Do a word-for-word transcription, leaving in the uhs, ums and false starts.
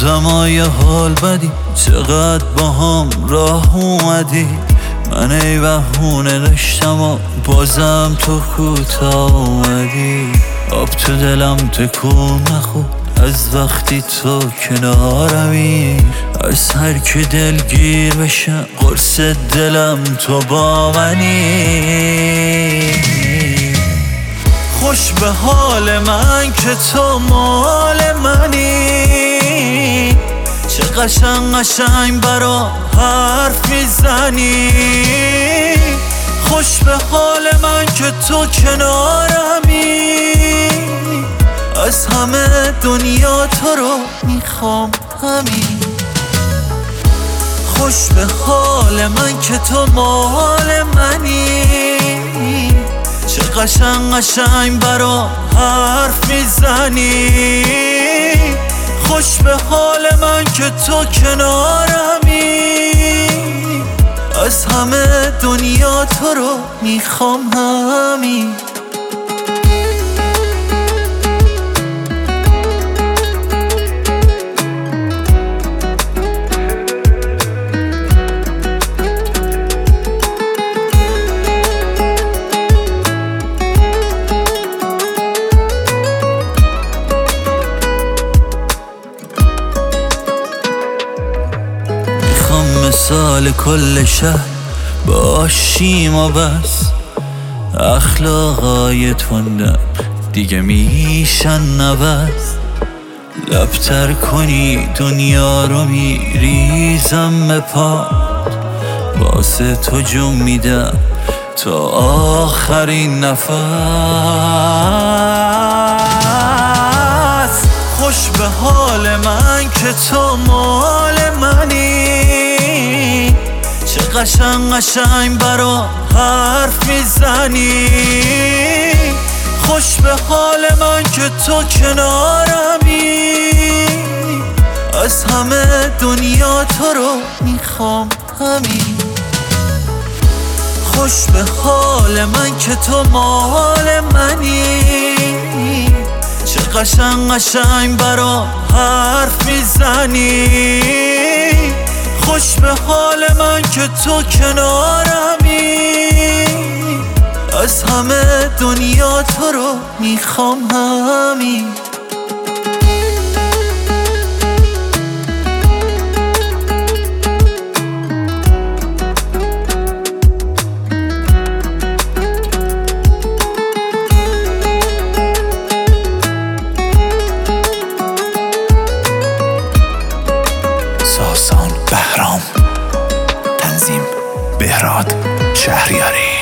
دمای حال بدی چقدر با هم راه اومدی. من ای بهونه داشتم و بازم تو کوتاه اومدی. آب تو دلم تکون نخورد از وقتی تو کنارمی. از هر که دلگیر بشم قرص دلم تو با منی. خوش به حال من که تو مال منی. چه قشنگ قشنگ برا حرف میزنی. خوش به حال من که تو کنارمی. از همه دنیا تو رو میخوام همین. خوش به حال من که تو مال منی. چه قشنگ قشنگ برا حرف میزنی. خوش به حال من که تو کنارمی. از همه دنیا تو رو میخوام همین. مثال کل شهر باشیم و بس. اخلاقای تندم دیگه میشن نبست. لبتر کنی دنیا رو میریزم به پات. واسه تو جون میدم تا آخرین نفس. خوش به حال من که تو مال منی. چه قشنگ قشنگ برا حرف میزنی. خوش به حال من که تو کنارمی. از همه دنیا تو رو میخوام همین. خوش به حال من که تو مال منی. چه قشنگ قشنگ برا حرف میزنی. خوش به حال من که تو کنارمی. از همه دنیا تو رو میخوام همین. ساسان بهرام، تنظیم بهراد شهریاری.